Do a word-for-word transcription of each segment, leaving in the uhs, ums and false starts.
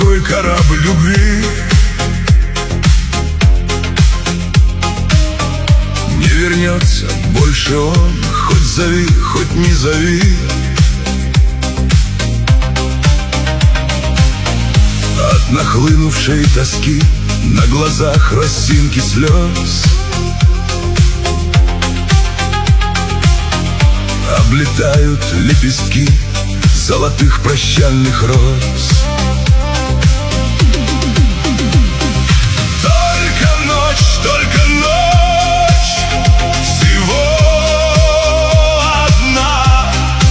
морской корабль любви. Не вернется больше он, хоть зови, хоть не зови. От нахлынувшей тоски на глазах росинки слез облетают лепестки золотых прощальных роз. Только ночь, только ночь, всего одна.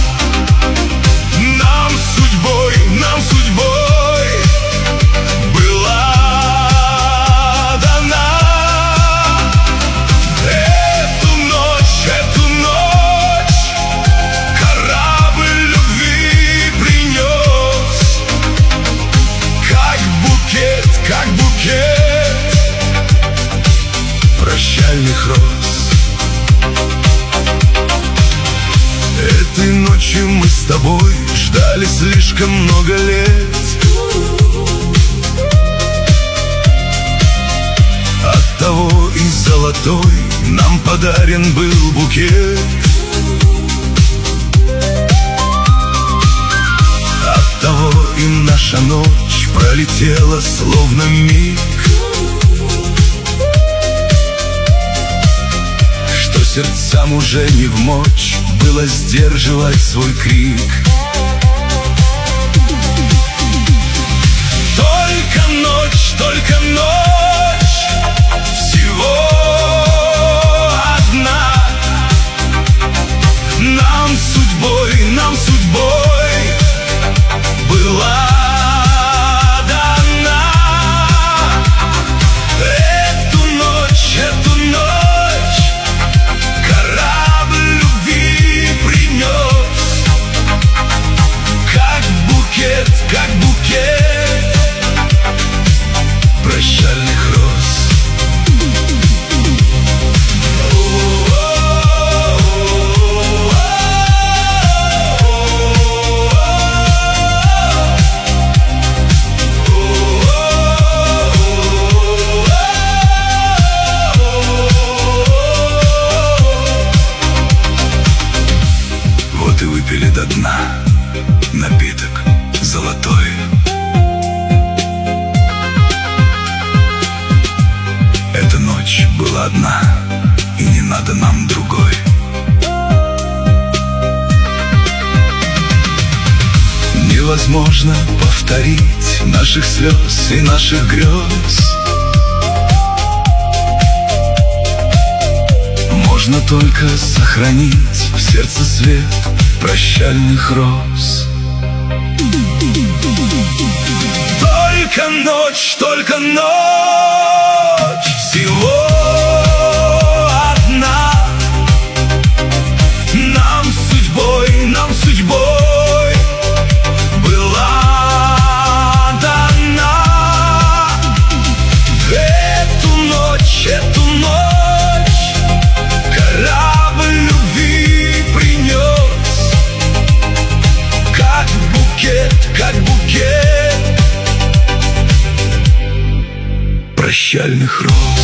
Нам судьбой, нам судьбой была дана. Эту ночь, эту ночь корабль любви принес, как букет, как букет прощальных роз. Этой ночью мы с тобой ждали слишком много лет. Оттого и золотой нам подарен был букет. Оттого и наша ночь пролетела словно миг, что сердцам уже не вмочь было сдерживать свой крик. Только ночь, только ночь, всего одна. Нам судьбой, нам судьбой была дана. Эту ночь, эту ночь корабль любви принес, как букет, как букет прощальных роз. Вот и выпили до дна напиток золотой. Эта ночь была одна, и не надо нам другой. Невозможно повторить наших слез и наших грез. Можно только сохранить в сердце свет прощальных роз. Только ночь, только ночь, всего одна. Нам судьбой, нам судьбой была дана. Эту ночь, эту ночь корабль любви принес, как букет, как букет прощальных роз.